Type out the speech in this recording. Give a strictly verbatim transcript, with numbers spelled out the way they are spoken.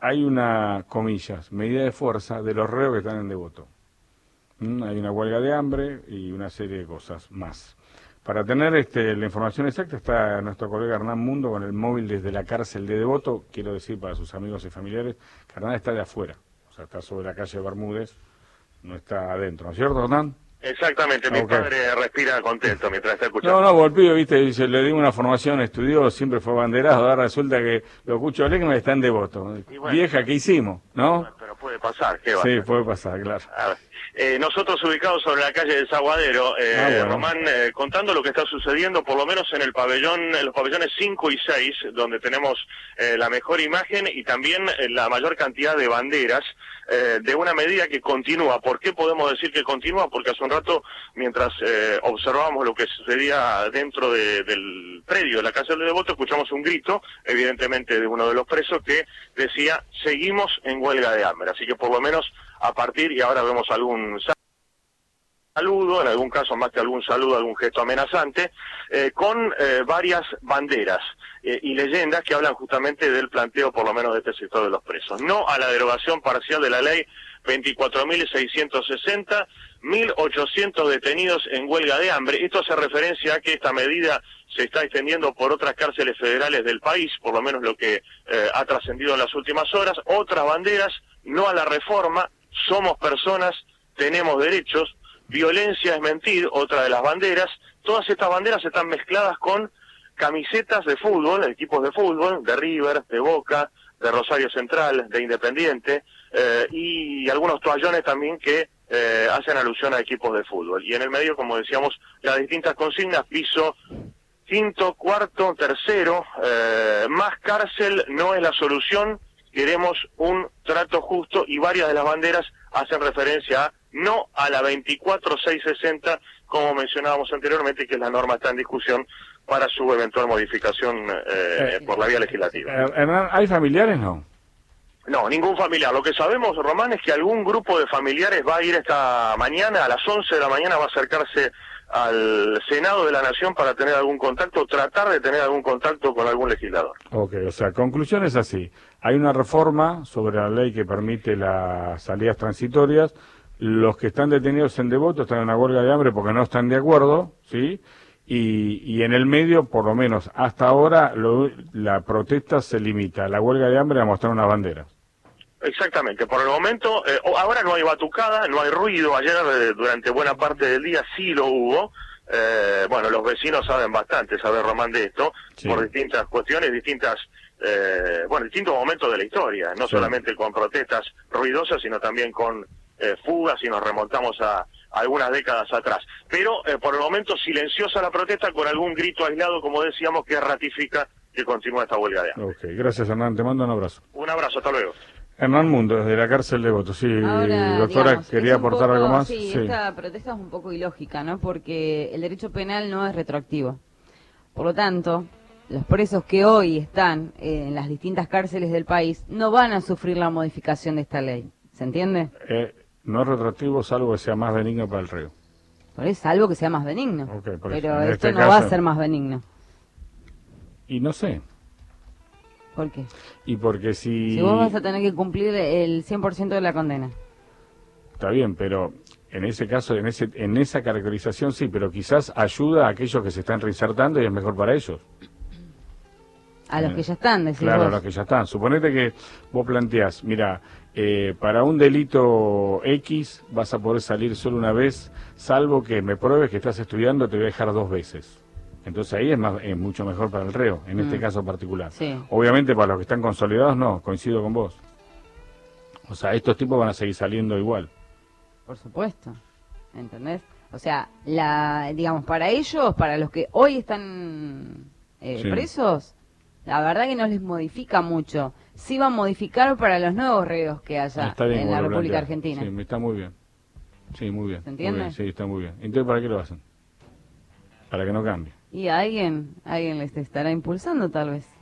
hay una, comillas, medida de fuerza de los reos que están en Devoto. ¿Mm? Hay una huelga de hambre y una serie de cosas más. Para tener este, la información exacta está nuestro colega Hernán Mundo con el móvil desde la cárcel de Devoto. Quiero decir para sus amigos y familiares que Hernán está de afuera, o sea, está sobre la calle Bermúdez, no está adentro, ¿no es cierto, Hernán? Exactamente, mi Okay. padre respira contento mientras está escuchando. No, no, Volpillo, viste, dice, le di una formación, estudió, siempre fue banderado, ahora resulta que lo escucho Legna y está en Devoto. Bueno, vieja, ¿qué hicimos? ¿No? Bueno, pero puede pasar, ¿qué va? Sí, puede pasar, claro. A ver. Eh, nosotros ubicados sobre la calle del Zaguadero, eh, ah, bueno. Román, eh, contando lo que está sucediendo, por lo menos en el pabellón, en los pabellones cinco y seis, donde tenemos eh, la mejor imagen y también eh, la mayor cantidad de banderas, eh, de una medida que continúa. ¿Por qué podemos decir que continúa? Porque hace un rato, mientras eh, observábamos lo que sucedía dentro de, del predio de la cárcel de Devoto, escuchamos un grito, evidentemente de uno de los presos, que decía, seguimos en huelga de hambre. Así que por lo menos a partir, y ahora vemos algún saludo, en algún caso más que algún saludo, algún gesto amenazante, eh, con eh, varias banderas eh, y leyendas que hablan justamente del planteo, por lo menos de este sector de los presos. No a la derogación parcial de la ley veinticuatro mil seiscientos sesenta, mil ochocientos detenidos en huelga de hambre. Esto hace referencia a que esta medida se está extendiendo por otras cárceles federales del país, por lo menos lo que eh, ha trascendido en las últimas horas. Otras banderas, no a la reforma, somos personas, tenemos derechos, violencia es mentir, otra de las banderas. Todas estas banderas están mezcladas con camisetas de fútbol, equipos de fútbol, de River, de Boca, de Rosario Central, de Independiente, eh, y algunos toallones también que eh, hacen alusión a equipos de fútbol. Y en el medio, como decíamos, las distintas consignas, piso quinto, cuarto, tercero, eh, más cárcel no es la solución, queremos un trato justo, y varias de las banderas hacen referencia a no a la veinticuatro mil seiscientos sesenta, como mencionábamos anteriormente, que la norma está en discusión para su eventual modificación eh, eh, por la vía legislativa. Hernán, ¿hay familiares no? No, ningún familiar. Lo que sabemos, Román, es que algún grupo de familiares va a ir esta mañana, a las once de la mañana, va a acercarse al Senado de la Nación para tener algún contacto, tratar de tener algún contacto con algún legislador. Ok, o sea, conclusión es así. Hay una reforma sobre la ley que permite las salidas transitorias. Los que están detenidos en Devoto están en una huelga de hambre porque no están de acuerdo, ¿sí? Y, y en el medio, por lo menos hasta ahora, lo, la protesta se limita a la huelga de hambre a mostrar unas banderas. Exactamente, por el momento, eh, ahora no hay batucada, no hay ruido. Ayer, eh, durante buena parte del día, sí lo hubo. Eh, bueno, los vecinos saben bastante, sabe Román, de esto, sí, por distintas cuestiones, distintas, eh, bueno, distintos momentos de la historia, no sí, solamente con protestas ruidosas, sino también con eh, fugas, si nos remontamos a, a algunas décadas atrás. Pero eh, por el momento silenciosa la protesta, con algún grito aislado, como decíamos, que ratifica que continúa esta huelga de hambre. Ok, gracias, Hernán, te mando un abrazo. Un abrazo, hasta luego. Hernán Mundo, desde la cárcel de Devoto. Sí, Ahora, doctora, digamos, ¿quería aportar poco, algo más? Sí, sí, esta protesta es un poco ilógica, ¿no? Porque el derecho penal no es retroactivo. Por lo tanto, los presos que hoy están eh, en las distintas cárceles del país no van a sufrir la modificación de esta ley. ¿Se entiende? Eh, no es retroactivo, salvo que sea más benigno para el reo. Por eso, algo que sea más benigno. Okay, por Pero eso. esto Este no caso... va a ser más benigno. Y no sé. ¿Por qué? Y porque si... Si vos vas a tener que cumplir el cien por ciento de la condena. Está bien, pero en ese caso, en ese en esa caracterización sí, pero quizás ayuda a aquellos que se están reinsertando y es mejor para ellos. A los que ya están, decís Claro, vos. a los que ya están. Suponete que vos planteás, mira, eh, para un delito X vas a poder salir solo una vez, salvo que me pruebes que estás estudiando, te voy a dejar dos veces. Entonces ahí es, más, es mucho mejor para el reo, en mm. este caso particular. Sí. Obviamente para los que están consolidados no, coincido con vos. O sea, estos tipos van a seguir saliendo igual. Por supuesto, ¿entendés? O sea, la digamos, para ellos, para los que hoy están eh, sí. presos, la verdad que no les modifica mucho. Sí va a modificar para los nuevos reos que haya en la República Argentina. Sí, está muy bien. Sí, muy bien. ¿Se entiende? Muy bien, sí, está muy bien. Entonces, ¿para qué lo hacen? Para que no cambie. Y a alguien, alguien les estará impulsando tal vez.